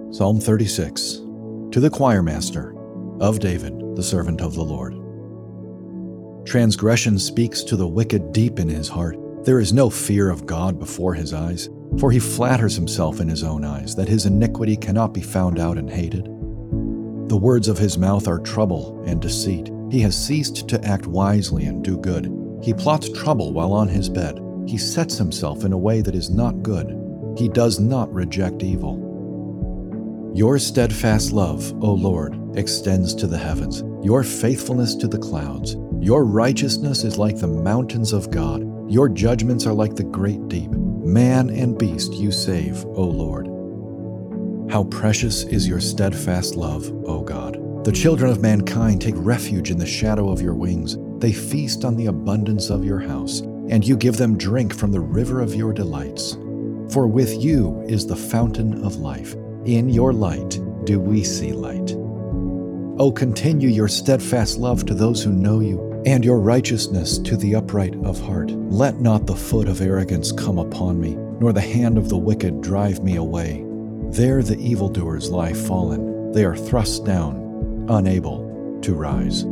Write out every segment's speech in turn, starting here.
Psalm 36. To the choirmaster, of David, the servant of the Lord. Transgression speaks to the wicked deep in his heart. There is no fear of God before his eyes, for he flatters himself in his own eyes that his iniquity cannot be found out and hated. The words of his mouth are trouble and deceit. He has ceased to act wisely and do good. He plots trouble while on his bed. He sets himself in a way that is not good. He does not reject evil. Your steadfast love, O Lord, extends to the heavens, your faithfulness to the clouds. Your righteousness is like the mountains of God. Your judgments are like the great deep. Man and beast you save, O Lord. How precious is your steadfast love, O God. The children of mankind take refuge in the shadow of your wings. They feast on the abundance of your house, and you give them drink from the river of your delights. For with you is the fountain of life. In your light do we see light. O continue your steadfast love to those who know you, and your righteousness to the upright of heart. Let not the foot of arrogance come upon me, nor the hand of the wicked drive me away. There the evildoers lie fallen. They are thrust down, unable to rise.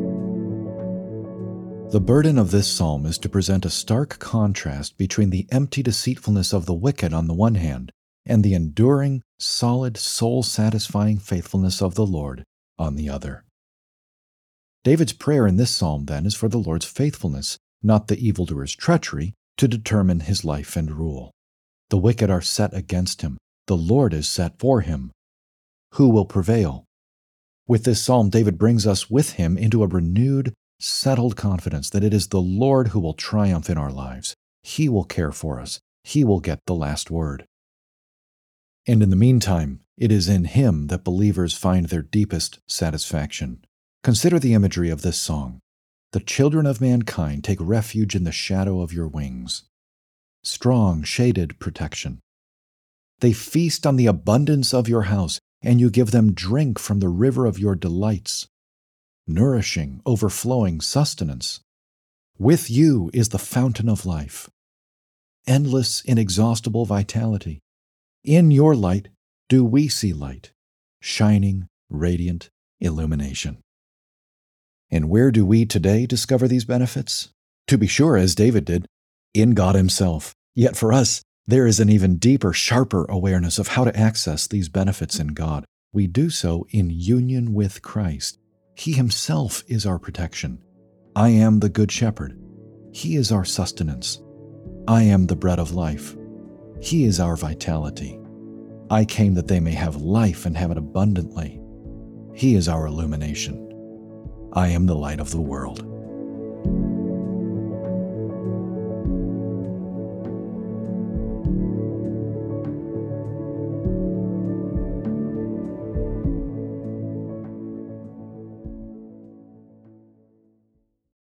The burden of this psalm is to present a stark contrast between the empty deceitfulness of the wicked on the one hand, and the enduring, solid, soul-satisfying faithfulness of the Lord on the other. David's prayer in this psalm, then, is for the Lord's faithfulness, not the evildoer's treachery, to determine his life and rule. The wicked are set against him. The Lord is set for him. Who will prevail? With this psalm, David brings us with him into a renewed, settled confidence that it is the Lord who will triumph in our lives. He will care for us. He will get the last word. And in the meantime, it is in him that believers find their deepest satisfaction. Consider the imagery of this song. The children of mankind take refuge in the shadow of your wings. Strong, shaded protection. They feast on the abundance of your house, and you give them drink from the river of your delights. Nourishing, overflowing sustenance. With you is the fountain of life. Endless, inexhaustible vitality. In your light do we see light, shining, radiant illumination. And where do we today discover these benefits? To be sure, as David did, in God himself. Yet for us, there is an even deeper, sharper awareness of how to access these benefits in God. We do so in union with Christ. He himself is our protection. I am the Good Shepherd. He is our sustenance. I am the bread of life. He is our vitality. I came that they may have life and have it abundantly. He is our illumination. I am the light of the world.